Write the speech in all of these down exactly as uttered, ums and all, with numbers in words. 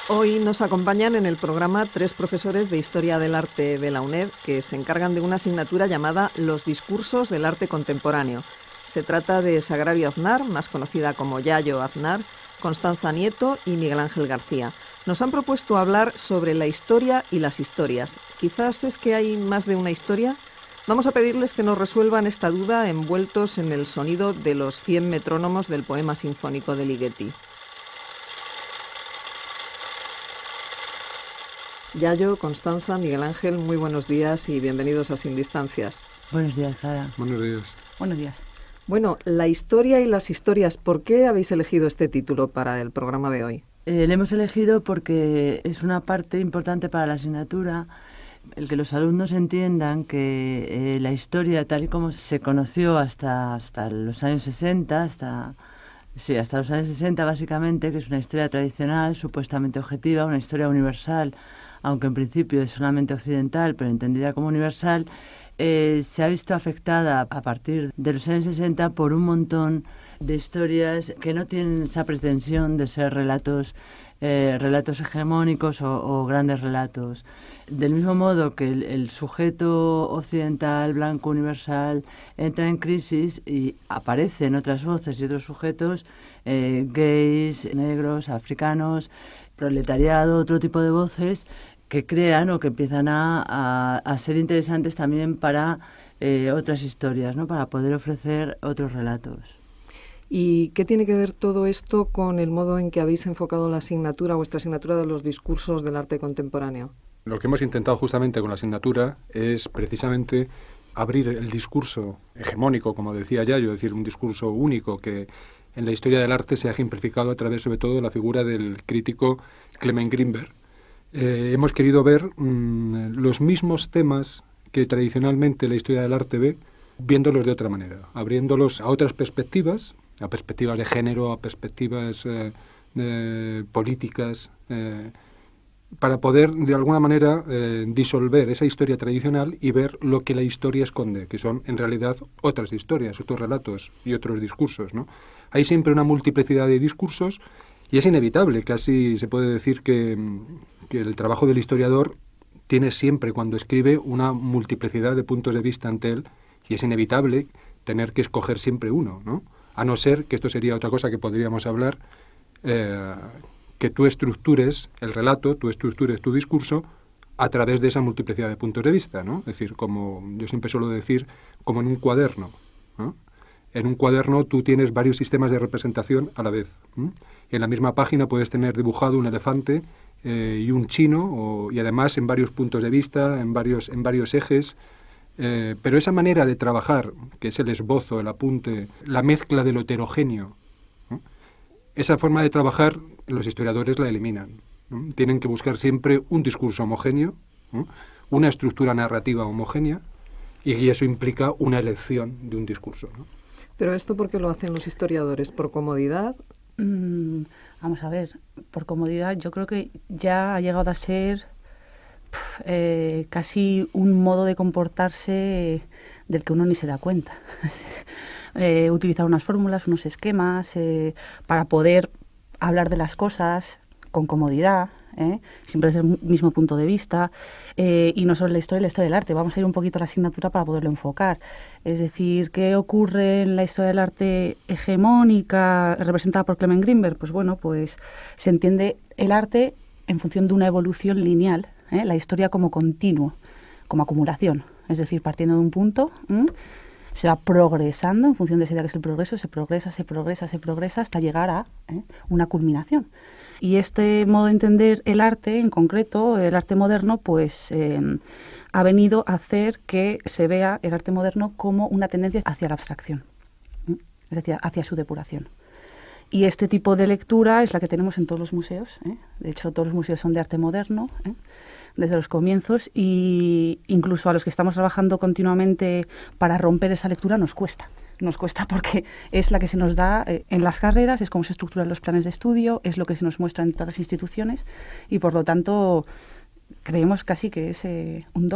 Hoy nos acompañan en el programa tres profesores de Historia del Arte de la UNED que se encargan de una asignatura llamada Los discursos del arte contemporáneo. Se trata de Sagrario Aznar, más conocida como Yayo Aznar, Constanza Nieto y Miguel Ángel García. Nos han propuesto hablar sobre la historia y las historias. Quizás es que hay más de una historia. Vamos a pedirles que nos resuelvan esta duda envueltos en el sonido de los cien metrónomos del poema sinfónico de Ligeti. Yayo, Constanza, Miguel Ángel, muy buenos días y bienvenidos a Sin Distancias. Buenos días, Clara. Buenos días. Buenos días. Bueno, la historia y las historias, ¿por qué habéis elegido este título para el programa de hoy? Eh, lo hemos elegido porque es una parte importante para la asignatura, el que los alumnos entiendan que eh, la historia, tal y como se conoció hasta, hasta los años sesenta, hasta, sí, hasta los años sesenta básicamente, que es una historia tradicional, supuestamente objetiva, una historia universal, aunque en principio es solamente occidental, pero entendida como universal, eh, se ha visto afectada a partir de los años sesenta por un montón de historias que no tienen esa pretensión de ser relatos, eh, relatos hegemónicos o, o grandes relatos. Del mismo modo que el, el sujeto occidental, blanco, universal, entra en crisis y aparecen otras voces y otros sujetos, eh, gays, negros, africanos, proletariado, otro tipo de voces, que crean o que empiezan a, a, a ser interesantes también para eh, otras historias, ¿no? Para poder ofrecer otros relatos. ¿Y qué tiene que ver todo esto con el modo en que habéis enfocado la asignatura, vuestra asignatura de los discursos del arte contemporáneo? Lo que hemos intentado justamente con la asignatura es precisamente abrir el discurso hegemónico, como decía Yayo, es decir, un discurso único que en la historia del arte se ha ejemplificado a través sobre todo de la figura del crítico Clement Greenberg. Eh, hemos querido ver mmm, los mismos temas que tradicionalmente la historia del arte ve, viéndolos de otra manera, abriéndolos a otras perspectivas, a perspectivas de género, a perspectivas eh, eh, políticas, eh, para poder de alguna manera eh, disolver esa historia tradicional y ver lo que la historia esconde, que son en realidad otras historias, otros relatos y otros discursos, ¿no? Hay siempre una multiplicidad de discursos y es inevitable, casi se puede decir que, que el trabajo del historiador tiene siempre, cuando escribe, una multiplicidad de puntos de vista ante él y es inevitable tener que escoger siempre uno, ¿no? A no ser, que esto sería otra cosa que podríamos hablar, eh, que tú estructures el relato, tú estructures tu discurso a través de esa multiplicidad de puntos de vista, ¿no? Es decir, como yo siempre suelo decir, como en un cuaderno, ¿no? En un cuaderno tú tienes varios sistemas de representación a la vez. ¿Mm? En la misma página puedes tener dibujado un elefante eh, y un chino, o, y además en varios puntos de vista, en varios, en varios ejes. Eh, pero esa manera de trabajar, que es el esbozo, el apunte, la mezcla de lo heterogéneo, ¿no? Esa forma de trabajar los historiadores la eliminan, ¿no? Tienen que buscar siempre un discurso homogéneo, ¿no? Una estructura narrativa homogénea, y eso implica una elección de un discurso, ¿no? ¿Pero esto por qué lo hacen los historiadores? ¿Por comodidad? Mm, vamos a ver, por comodidad yo creo que ya ha llegado a ser pf, eh, casi un modo de comportarse del que uno ni se da cuenta. eh, utilizar unas fórmulas, unos esquemas eh, para poder hablar de las cosas con comodidad, ¿eh? Siempre desde el mismo punto de vista, eh, y no solo la historia, la historia del arte. Vamos a ir un poquito a la asignatura para poderlo enfocar. Es decir, ¿qué ocurre en la historia del arte hegemónica representada por Clement Greenberg? Pues bueno, pues se entiende el arte en función de una evolución lineal, ¿eh? La historia como continuo, como acumulación. Es decir, partiendo de un punto, ¿eh? Se va progresando en función de esa idea que es el progreso, se progresa, se progresa, se progresa hasta llegar a ¿eh? una culminación. Y este modo de entender el arte, en concreto, el arte moderno, pues eh, ha venido a hacer que se vea el arte moderno como una tendencia hacia la abstracción, ¿eh? Es decir, hacia su depuración. Y este tipo de lectura es la que tenemos en todos los museos, ¿eh? De hecho, todos los museos son de arte moderno, ¿eh? Desde los comienzos, y incluso a los que estamos trabajando continuamente para romper esa lectura nos cuesta. Nos cuesta porque es la que se nos da eh, en las carreras, es como se estructuran los planes de estudio, es lo que se nos muestra en todas las instituciones y por lo tanto creemos casi que es eh, un dogma.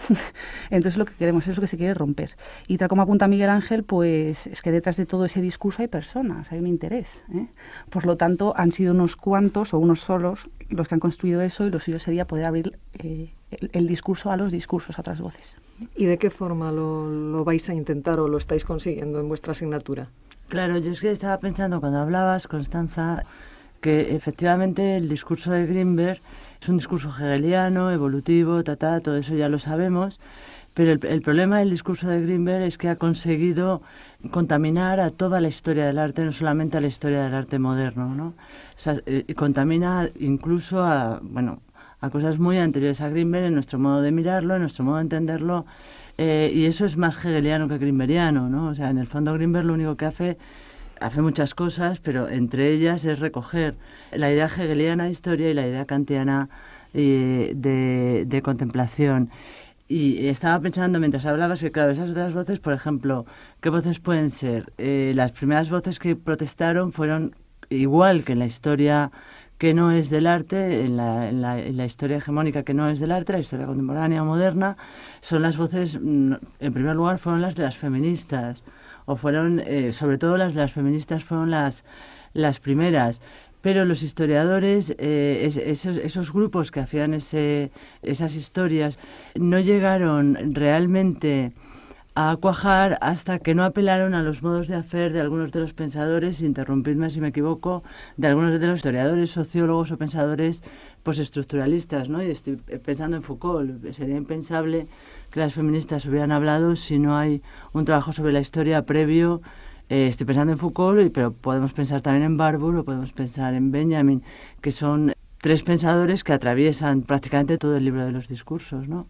Entonces lo que queremos es lo que se quiere romper. Y tal como apunta Miguel Ángel, pues es que detrás de todo ese discurso hay personas, hay un interés, ¿eh? Por lo tanto, han sido unos cuantos o unos solos los que han construido eso, y lo suyo sería poder abrir eh, el, el discurso a los discursos, a otras voces. ¿Y de qué forma lo, lo vais a intentar o lo estáis consiguiendo en vuestra asignatura? Claro, yo es que estaba pensando cuando hablabas, Constanza, que efectivamente el discurso de Grinberg es un discurso hegeliano, evolutivo, ta, ta, todo eso ya lo sabemos, pero el, el problema del discurso de Grinberg es que ha conseguido contaminar a toda la historia del arte, no solamente a la historia del arte moderno, ¿no? O sea, eh, contamina incluso a, bueno, a cosas muy anteriores a Grinberg en nuestro modo de mirarlo, en nuestro modo de entenderlo, eh, y eso es más hegeliano que grinbergiano, ¿no? O sea, en el fondo Grinberg lo único que hace, hace muchas cosas, pero entre ellas es recoger la idea hegeliana de historia y la idea kantiana eh, de, de contemplación. Y estaba pensando mientras hablabas que, claro, esas otras voces, por ejemplo, ¿qué voces pueden ser? Eh, las primeras voces que protestaron fueron, igual que en la historia que no es del arte, en la, en, la, en la historia hegemónica que no es del arte, la historia contemporánea o moderna, son las voces, en primer lugar, fueron las de las feministas, o fueron, eh, sobre todo las de las feministas fueron las, las primeras. Pero los historiadores, eh, es, esos, esos grupos que hacían ese, esas historias, no llegaron realmente a cuajar hasta que no apelaron a los modos de hacer de algunos de los pensadores, interrumpidme si me equivoco, de algunos de los historiadores, sociólogos o pensadores postestructuralistas, ¿no? Y estoy pensando en Foucault. Sería impensable que las feministas hubieran hablado si no hay un trabajo sobre la historia previo. Eh, estoy pensando en Foucault, pero podemos pensar también en Barbour o podemos pensar en Benjamin, que son tres pensadores que atraviesan prácticamente todo el libro de los discursos, ¿no?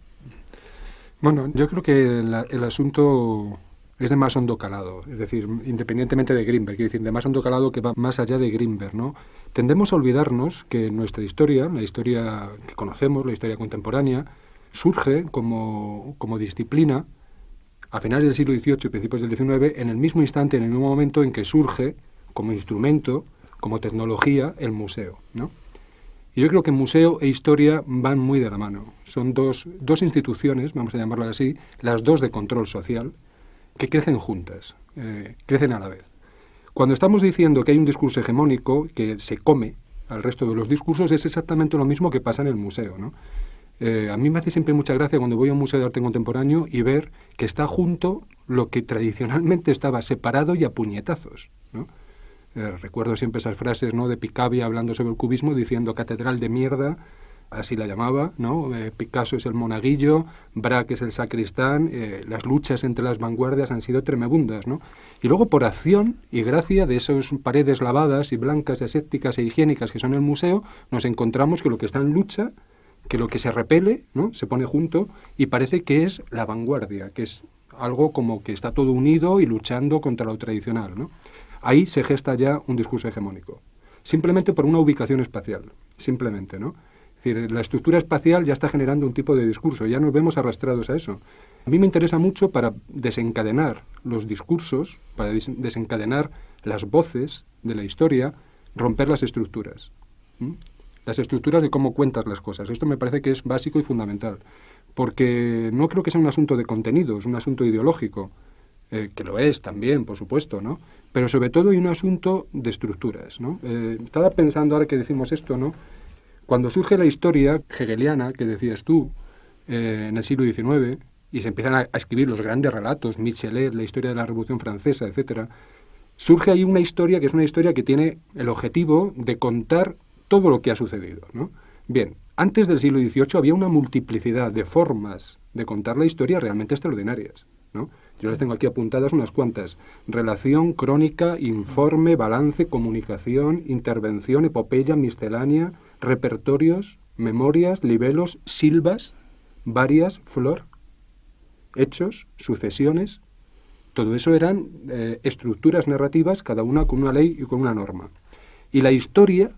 Bueno, yo creo que la, el asunto es de más hondo calado, es decir, independientemente de Grinberg, quiero decir, de más hondo calado que va más allá de Grinberg, ¿no? Tendemos a olvidarnos que nuestra historia, la historia que conocemos, la historia contemporánea, surge como, como disciplina a finales del siglo dieciocho y principios del diecinueve, en el mismo instante, en el mismo momento en que surge como instrumento, como tecnología, el museo, ¿no? Y yo creo que museo e historia van muy de la mano. Son dos, dos instituciones, vamos a llamarlas así, las dos de control social, que crecen juntas, eh, crecen a la vez. Cuando estamos diciendo que hay un discurso hegemónico que se come al resto de los discursos, es exactamente lo mismo que pasa en el museo, ¿no? Eh, a mí me hace siempre mucha gracia cuando voy a un museo de arte contemporáneo y ver que está junto lo que tradicionalmente estaba separado y a puñetazos, ¿no? Eh, recuerdo siempre esas frases, ¿no?, de Picabia hablando sobre el cubismo, diciendo catedral de mierda, así la llamaba, ¿no? Eh, Picasso es el monaguillo, Braque es el sacristán, eh, las luchas entre las vanguardias han sido tremebundas, ¿no? Y luego, por acción y gracia de esas paredes lavadas y blancas, asépticas e higiénicas que son el museo, nos encontramos que lo que está en lucha, que lo que se repele, ¿no?, se pone junto y parece que es la vanguardia, que es algo como que está todo unido y luchando contra lo tradicional, ¿no? Ahí se gesta ya un discurso hegemónico, simplemente por una ubicación espacial, simplemente, ¿no? Es decir, la estructura espacial ya está generando un tipo de discurso, ya nos vemos arrastrados a eso. A mí me interesa mucho para desencadenar los discursos, para des- desencadenar las voces de la historia, romper las estructuras. ¿Mm? Las estructuras de cómo cuentas las cosas. Esto me parece que es básico y fundamental, porque no creo que sea un asunto de contenidos, un asunto ideológico, eh, que lo es también, por supuesto, ¿no? Pero sobre todo hay un asunto de estructuras, ¿no? Eh, estaba pensando ahora que decimos esto, ¿no? Cuando surge la historia hegeliana, que decías tú, eh, en el siglo diecinueve, y se empiezan a, a escribir los grandes relatos, Michelet, la historia de la Revolución Francesa, etcétera, surge ahí una historia que es una historia que tiene el objetivo de contar todo lo que ha sucedido, ¿no? Bien, antes del siglo dieciocho había una multiplicidad de formas de contar la historia realmente extraordinarias, ¿no? Yo les tengo aquí apuntadas unas cuantas: relación, crónica, informe, balance, comunicación, intervención, epopeya, miscelánea, repertorios, memorias, libelos, silvas, varias, flor, hechos, sucesiones. Todo eso eran eh, estructuras narrativas, cada una con una ley y con una norma. Y la historia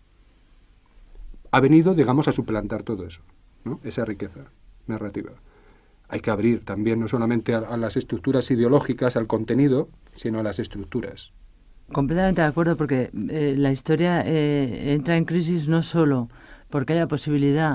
ha venido, digamos, a suplantar todo eso, ¿no? Esa riqueza narrativa. Hay que abrir también no solamente a, a las estructuras ideológicas, al contenido, sino a las estructuras. Completamente de acuerdo, porque eh, la historia eh, entra en crisis no solo porque haya posibilidad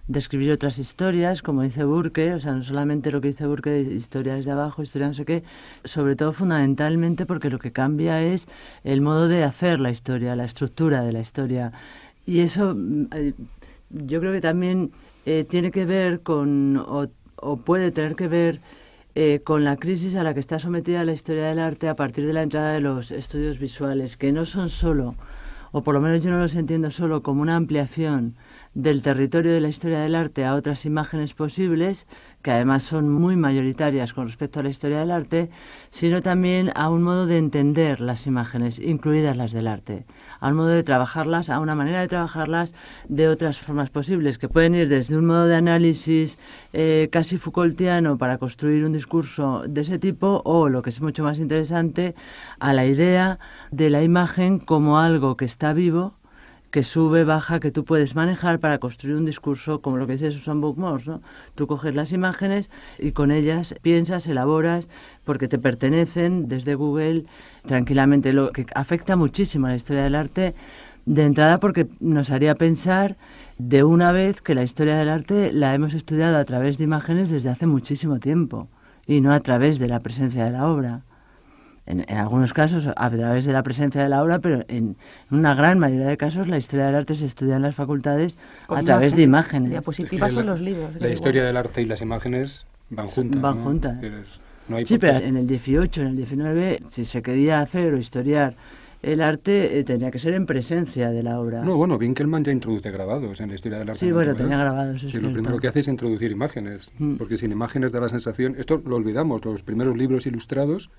de escribir otras historias, como dice Burke, o sea, no solamente lo que dice Burke de historia desde abajo, historia no sé qué, sobre todo fundamentalmente porque lo que cambia es el modo de hacer la historia, la estructura de la historia. Y eso eh, yo creo que también eh, tiene que ver con, o, o puede tener que ver eh, con la crisis a la que está sometida la historia del arte a partir de la entrada de los estudios visuales, que no son solo, o por lo menos yo no los entiendo solo como una ampliación del territorio de la historia del arte a otras imágenes posibles, que además son muy mayoritarias con respecto a la historia del arte, sino también a un modo de entender las imágenes, incluidas las del arte, a un modo de trabajarlas, a una manera de trabajarlas de otras formas posibles, que pueden ir desde un modo de análisis eh, casi Foucaultiano para construir un discurso de ese tipo, o, lo que es mucho más interesante, a la idea de la imagen como algo que está vivo, que sube, baja, que tú puedes manejar para construir un discurso, como lo que dice Susan Buck-Morss, ¿no? Tú coges las imágenes y con ellas piensas, elaboras, porque te pertenecen desde Google tranquilamente, lo que afecta muchísimo a la historia del arte, de entrada porque nos haría pensar de una vez que la historia del arte la hemos estudiado a través de imágenes desde hace muchísimo tiempo y no a través de la presencia de la obra. En, en algunos casos a través de la presencia de la obra, pero en una gran mayoría de casos la historia del arte se estudia en las facultades Con a través de imágenes. Diapositivas o los libros. La historia del arte y las imágenes van juntas. Van ¿no? juntas. Eres, no hay Sí, pero por qué- en el dieciocho, en el diecinueve, si se quería hacer o historiar el arte, eh, tenía que ser en presencia de la obra. No, bueno, Winkelmann ya introduce grabados en la historia del arte. Sí, en la bueno, antigüedad. tenía grabados, es Sí, cierto. lo primero que hace es introducir imágenes, Mm. porque sin imágenes da la sensación... Esto lo olvidamos, los primeros libros ilustrados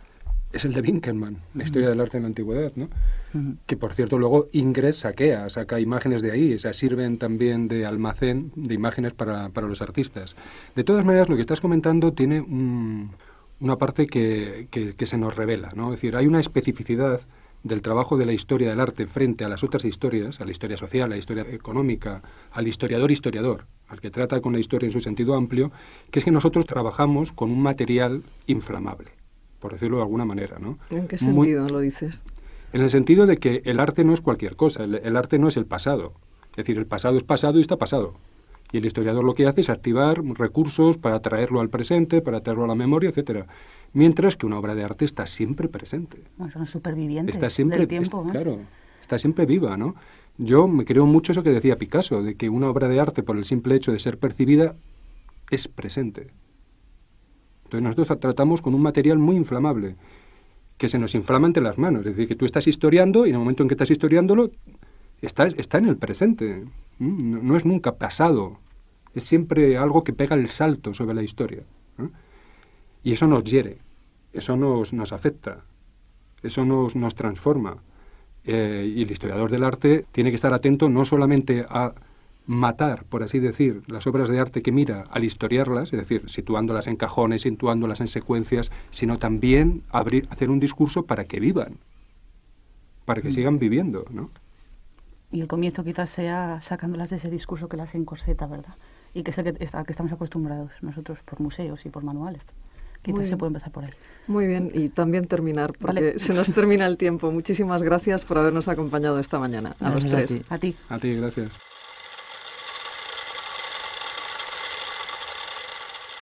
es el de Winkelmann, la historia del arte en la antigüedad, ¿no? Ujú. Que, por cierto, luego Ingres saquea, saca imágenes de ahí, o sea, sirven también de almacén de imágenes para, para los artistas. De todas maneras, lo que estás comentando tiene un- una parte que, que, que se nos revela, ¿no? Es decir, hay una especificidad del trabajo de la historia del arte frente a las otras historias, a la historia social, a la historia económica, al historiador historiador, al que trata con la historia en su sentido amplio, que es que nosotros trabajamos con un material inflamable, por decirlo de alguna manera, ¿no? ¿En qué Muy- sentido lo dices? en el sentido de que el arte no es cualquier cosa, el, el arte no es el pasado. Es decir, el pasado es pasado y está pasado. Y el historiador lo que hace es activar recursos para traerlo al presente, para traerlo a la memoria, etcétera. Mientras que una obra de arte está siempre presente. Bueno, son supervivientes Está siempre, del tiempo. es- ¿eh? claro, está siempre viva, ¿no? Yo me creo mucho eso que decía Picasso, de que una obra de arte, por el simple hecho de ser percibida, es presente. Entonces nosotros tra- tratamos con un material muy inflamable, que se nos inflama entre las manos. Es decir, que tú estás historiando y en el momento en que estás historiándolo, está, está en el presente. ¿Mm? No, no es nunca pasado. Es siempre algo que pega el salto sobre la historia. ¿eh? Y eso nos hiere, eso nos, nos afecta, eso nos, nos transforma. Eh, y el historiador del arte tiene que estar atento no solamente a matar, por así decir, las obras de arte que mira al historiarlas, es decir, situándolas en cajones, situándolas en secuencias, sino también abrir, hacer un discurso para que vivan, para que sigan viviendo, ¿no? Y el comienzo quizás sea sacándolas de ese discurso que las encorseta, ¿verdad? Y que es el que, es al que estamos acostumbrados nosotros por museos y por manuales. Quizás Muy se bien. puede empezar por ahí. Muy bien, y también terminar, porque Vale. se nos termina el tiempo. Muchísimas gracias por habernos acompañado esta mañana, a los Gracias a tres. ti. A ti. A ti, gracias.